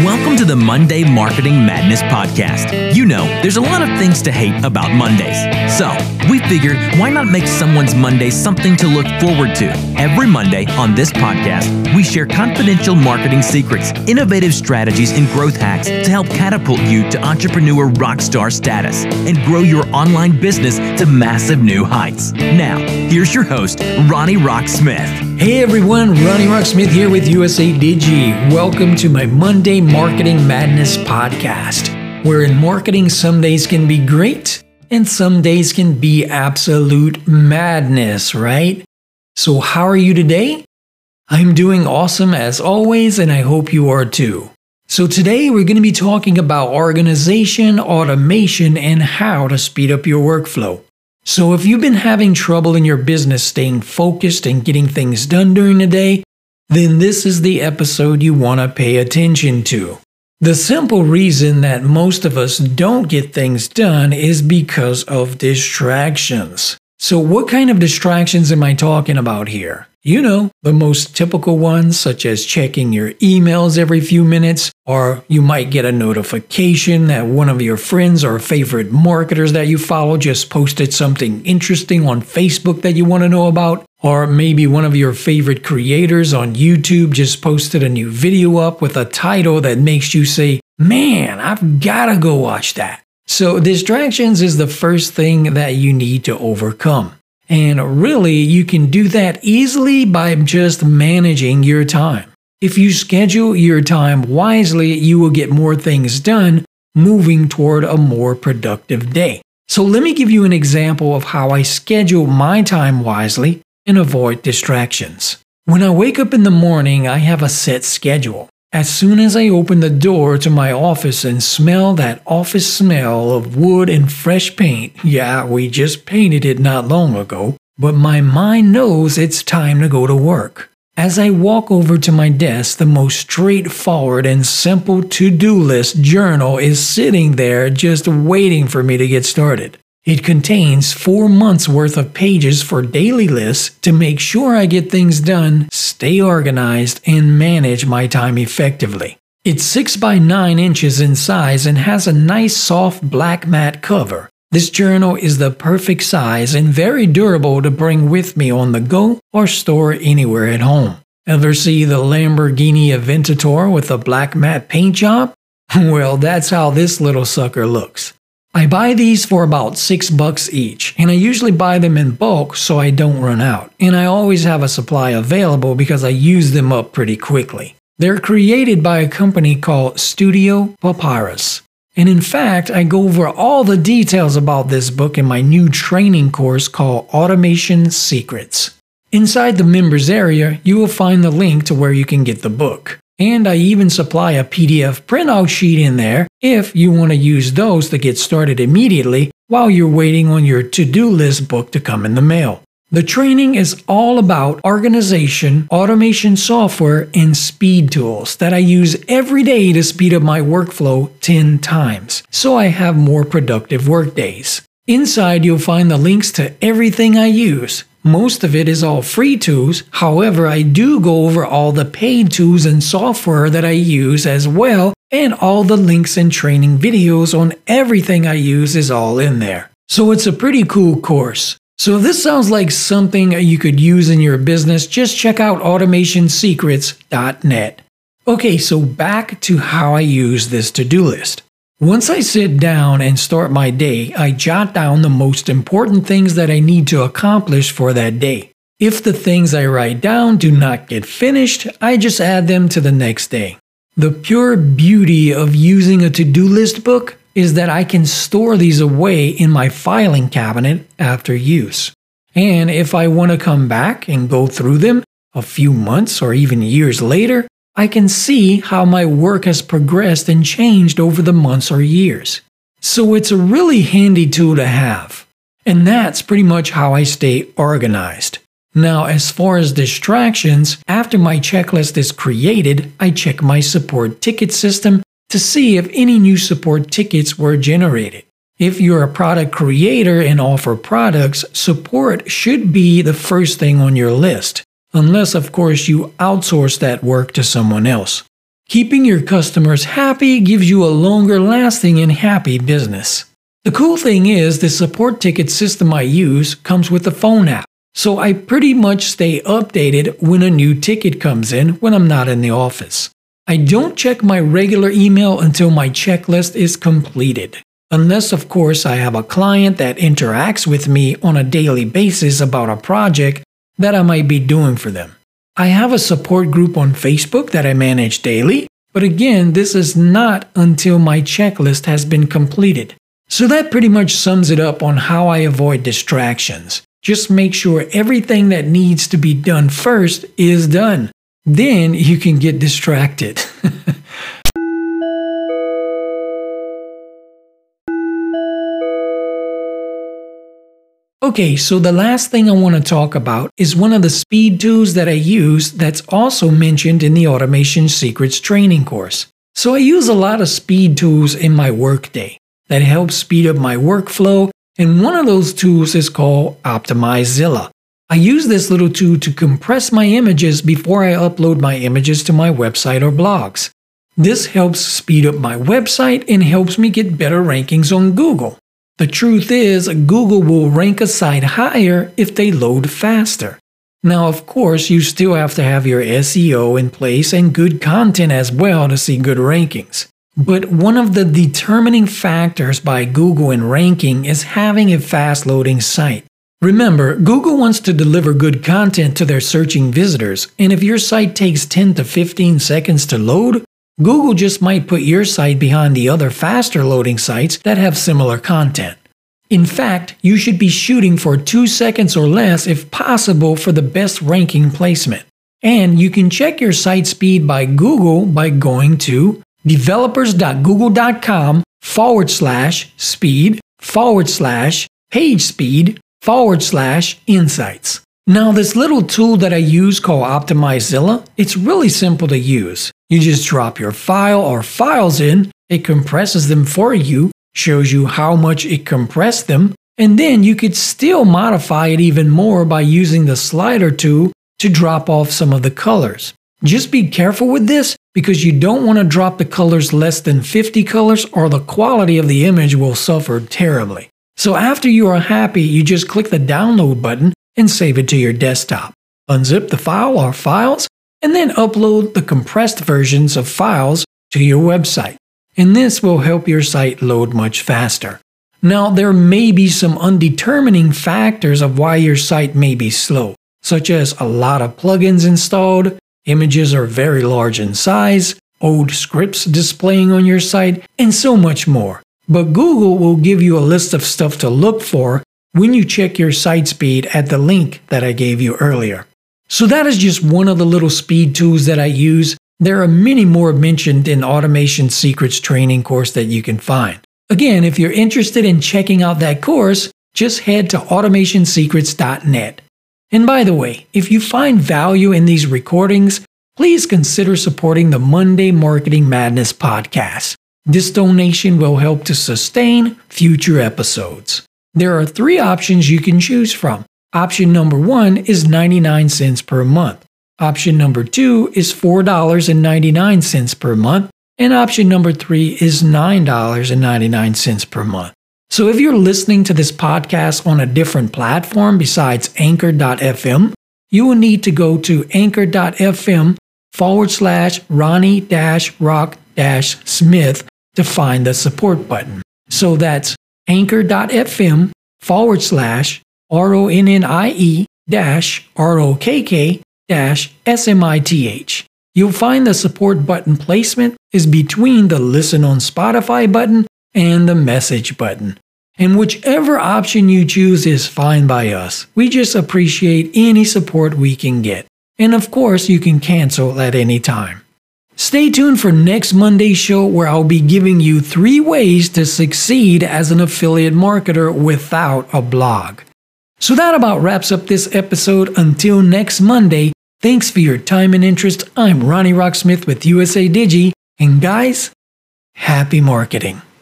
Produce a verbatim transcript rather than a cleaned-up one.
Welcome to the Monday Marketing Madness Podcast. You know, there's a lot of things to hate about Mondays. So, we figured, why not make someone's Monday something to look forward to? Every Monday on this podcast, we share confidential marketing secrets, innovative strategies, and growth hacks to help catapult you to entrepreneur rockstar status and grow your online business to massive new heights. Now, here's your host, Ronnie Rock Smith. Hey everyone, Ronnie Rock Smith here with U S A Digi. Welcome to my Monday Marketing Madness podcast, where in marketing some days can be great and some days can be absolute madness, right? So how are you today? I'm doing awesome as always, and I hope you are too. So today we're going to be talking about organization, automation, and how to speed up your workflow. So if you've been having trouble in your business staying focused and getting things done during the day, then this is the episode you want to pay attention to. The simple reason that most of us don't get things done is because of distractions. So what kind of distractions am I talking about here? You know, the most typical ones, such as checking your emails every few minutes, or you might get a notification that one of your friends or favorite marketers that you follow just posted something interesting on Facebook that you want to know about, or maybe one of your favorite creators on YouTube just posted a new video up with a title that makes you say, man, I've got to go watch that. So distractions is the first thing that you need to overcome. And really, you can do that easily by just managing your time. If you schedule your time wisely, you will get more things done, moving toward a more productive day. So let me give you an example of how I schedule my time wisely and avoid distractions. When I wake up in the morning, I have a set schedule. As soon as I open the door to my office and smell that office smell of wood and fresh paint, yeah, we just painted it not long ago, but my mind knows it's time to go to work. As I walk over to my desk, the most straightforward and simple to-do list journal is sitting there just waiting for me to get started. It contains four months worth of pages for daily lists to make sure I get things done, stay organized, and manage my time effectively. It's six by nine inches in size and has a nice soft black matte cover. This journal is the perfect size and very durable to bring with me on the go or store anywhere at home. Ever see the Lamborghini Aventador with a black matte paint job? Well, that's how this little sucker looks. I buy these for about six bucks each, and I usually buy them in bulk so I don't run out, and I always have a supply available because I use them up pretty quickly. They're created by a company called Studio Papyrus, and in fact, I go over all the details about this book in my new training course called Automation Secrets. Inside the members area, you will find the link to where you can get the book. And I even supply a P D F printout sheet in there if you want to use those to get started immediately while you're waiting on your to-do list book to come in the mail. The training is all about organization, automation software, and speed tools that I use every day to speed up my workflow ten times, so I have more productive work days. Inside, you'll find the links to everything I use. Most of it is all free tools, however I do go over all the paid tools and software that I use as well, and all the links and training videos on everything I use is all in there. So it's a pretty cool course. So if this sounds like something you could use in your business, just check out automation secrets dot net. Okay, so back to how I use this to-do list. Once I sit down and start my day, I jot down the most important things that I need to accomplish for that day. If the things I write down do not get finished, I just add them to the next day. The pure beauty of using a to-do list book is that I can store these away in my filing cabinet after use. And if I want to come back and go through them a few months or even years later, I can see how my work has progressed and changed over the months or years. So it's a really handy tool to have. And that's pretty much how I stay organized. Now, as far as distractions, after my checklist is created, I check my support ticket system to see if any new support tickets were generated. If you're a product creator and offer products, support should be the first thing on your list. Unless, of course, you outsource that work to someone else. Keeping your customers happy gives you a longer lasting and happy business. The cool thing is the support ticket system I use comes with a phone app, so I pretty much stay updated when a new ticket comes in when I'm not in the office. I don't check my regular email until my checklist is completed. Unless, of course, I have a client that interacts with me on a daily basis about a project that I might be doing for them. I have a support group on Facebook that I manage daily, but again, this is not until my checklist has been completed. So that pretty much sums it up on how I avoid distractions. Just make sure everything that needs to be done first is done. Then you can get distracted. Okay, so the last thing I want to talk about is one of the speed tools that I use that's also mentioned in the Automation Secrets training course. So I use a lot of speed tools in my workday that help speed up my workflow, and one of those tools is called OptimizeZilla. I use this little tool to compress my images before I upload my images to my website or blogs. This helps speed up my website and helps me get better rankings on Google. The truth is, Google will rank a site higher if they load faster. Now, of course, you still have to have your S E O in place and good content as well to see good rankings. But one of the determining factors by Google in ranking is having a fast-loading site. Remember, Google wants to deliver good content to their searching visitors, and if your site takes ten to fifteen seconds to load, Google just might put your site behind the other faster loading sites that have similar content. In fact, you should be shooting for two seconds or less if possible for the best ranking placement. And you can check your site speed by Google by going to developers.google.com forward slash speed forward slash page speed forward slash insights. Now, this little tool that I use called OptimizeZilla, it's really simple to use. You just drop your file or files in, it compresses them for you, shows you how much it compressed them, and then you could still modify it even more by using the slider tool to drop off some of the colors. Just be careful with this because you don't want to drop the colors less than fifty colors or the quality of the image will suffer terribly. So after you are happy, you just click the download button and save it to your desktop. Unzip the file or files, and then upload the compressed versions of files to your website. And this will help your site load much faster. Now, there may be some undetermining factors of why your site may be slow, such as a lot of plugins installed, images are very large in size, old scripts displaying on your site, and so much more. But Google will give you a list of stuff to look for when you check your site speed at the link that I gave you earlier. So that is just one of the little speed tools that I use. There are many more mentioned in Automation Secrets training course that you can find. Again, if you're interested in checking out that course, just head to automation secrets dot net. And by the way, if you find value in these recordings, please consider supporting the Monday Marketing Madness podcast. This donation will help to sustain future episodes. There are three options you can choose from. Option number one is ninety-nine cents per month. Option number two is four dollars and ninety-nine cents per month. And option number three is nine dollars and ninety-nine cents per month. So if you're listening to this podcast on a different platform besides anchor dot f m, you will need to go to anchor dot f m forward slash Ronnie dash Rock dash Smith to find the support button. So that's anchor dot f m forward slash R O N N I E dash R O K K dash S M I T H. You'll find the support button placement is between the Listen on Spotify button and the Message button. And whichever option you choose is fine by us. We just appreciate any support we can get. And of course, you can cancel at any time. Stay tuned for next Monday's show where I'll be giving you three ways to succeed as an affiliate marketer without a blog. So that about wraps up this episode. Until next Monday, thanks for your time and interest. I'm Ronnie Rock Smith with U S A Digi, and guys, happy marketing.